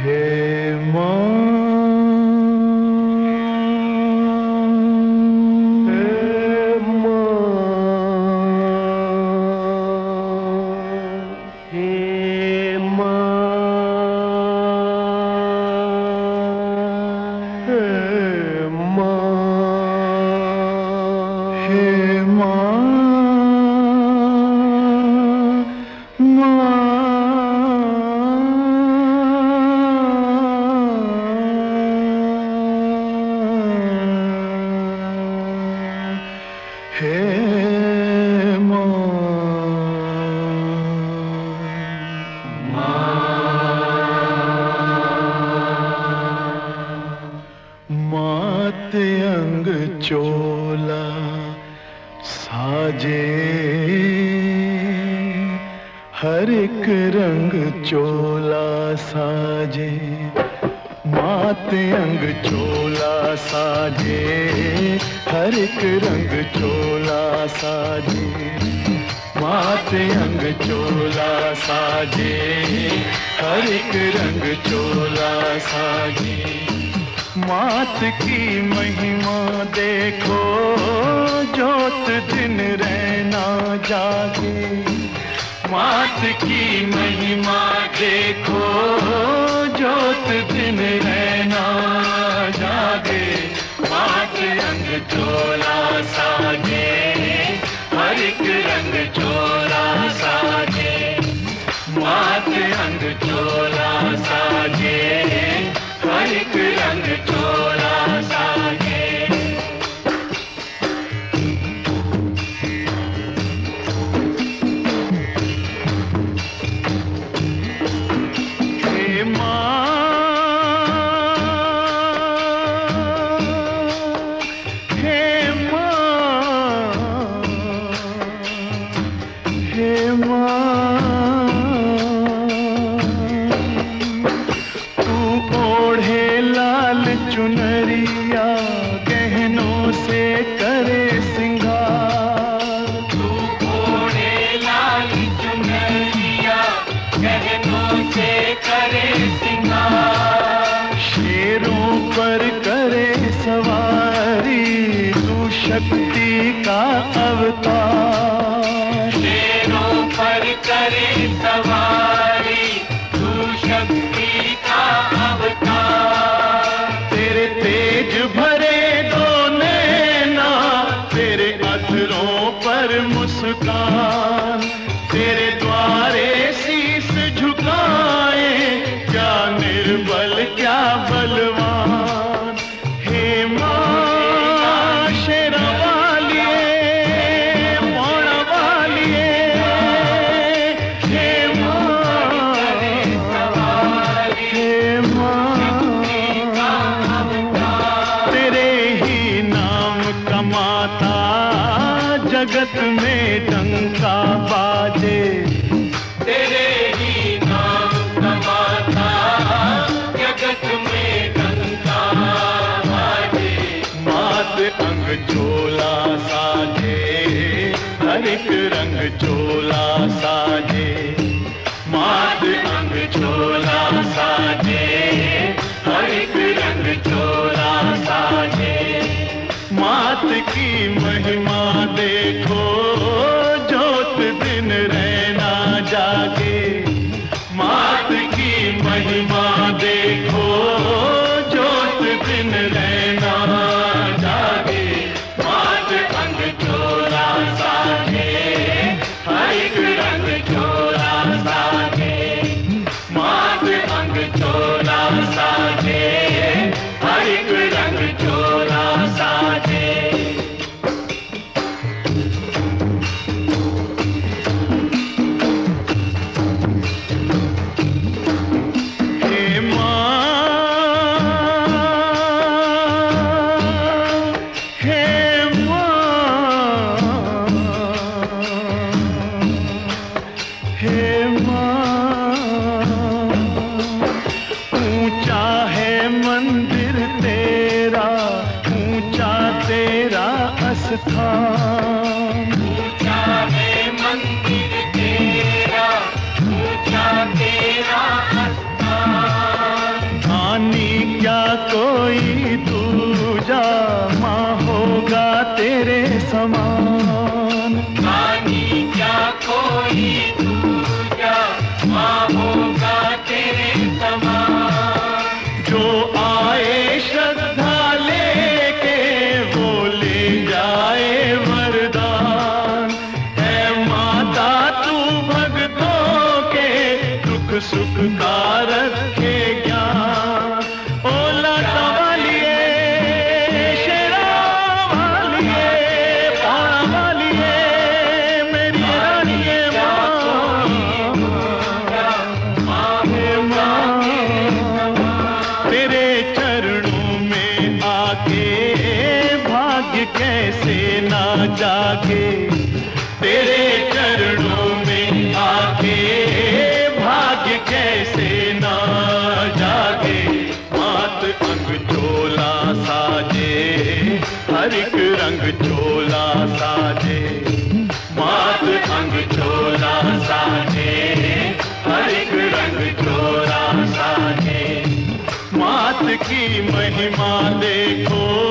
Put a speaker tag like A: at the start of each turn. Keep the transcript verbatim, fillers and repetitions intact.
A: हे माँ, हे माँ, हे माँ, हे माँ, हे माँ, माँ, हे माँ, मात अंग चोला साजे, हर एक रंग चोला साजे, मात अंग चोला साजे, हर एक रंग चोला साजे, मात अंग चोला साजे, हर एक रंग चोला साजे। मात की महिमा देखो, जोत दिन रहना जागे, मात की महिमा देखो, जोत दिन रहना जागे, मात अंग चोला साजे, हर एक रंग चोला साजे, मात अंग चोला साजे, हर एक रंग चोला साजे। हे माँ, हे माँ, हे माँ, तू ओढ़े लाल चुनरिया, गहनों से करे सिंगार, तू ओढ़े लाल चुनरिया, गहनों से करे सिंगार, शेरों पर करे सवारी, तू शक्ति का अवतार, शेरों पर करे सवारी, तू शक्ति का अवतार, तेरे तेज भरे दो नैना, तेरे अधरों पर मुस्कान, तेरे द्वारे शीस झुकाए, क्या निर्बल क्या बलवान, हे माँ शेरा वालिए, मोड़ा वालिए, हे माँ, हे माँ, तेरे ही नाम कमाता जगत में डंका बाजे, तेरे ही नाम कमाता जगत में डंका बाजे, मात अंग चोला साजे, हर एक रंग चोला साजे, मात अंग चोला साजे, हर एक रंग चोला साजे, मात की महिमा देखो, जोत दिन रहना जागे, मात की महिमा देखो, जोत दिन रहना जागे, मात अंग चोला साजे, हर एक रंग चोला साजे, मात अंग चोला साजे, हर एक रंग चोला साजे। हे माँ, हे माँ, हे माँ, ऊंचा है मंदिर तेरा, ऊंचा तेरा स्थान, ऊंचा है मंदिर तेरा, ऊंचा तेरा स्थान, समान।
B: रानी क्या कोई दूजा माँ होगा तेरे समान।
A: जो आए श्रद्धा लेके वो ले जाए वरदान। है माता तू भक्तों के दुख सुख का रखे ज्ञान। ओ लाटा वालिए, शेरा वालिए, पारा वालिए, मेरी रानिए माँ, हे माँ। तेरे चरणों में आके भाग्य कैसे ना जागे। तेरे चरणों में आके भाग्य कैसे ना जागे। मात अंग चोला साजे, हर एक रंग चोला साजे। मात अंग चोला साजे, हर एक रंग चोला साजे। मात की महिमा देखो।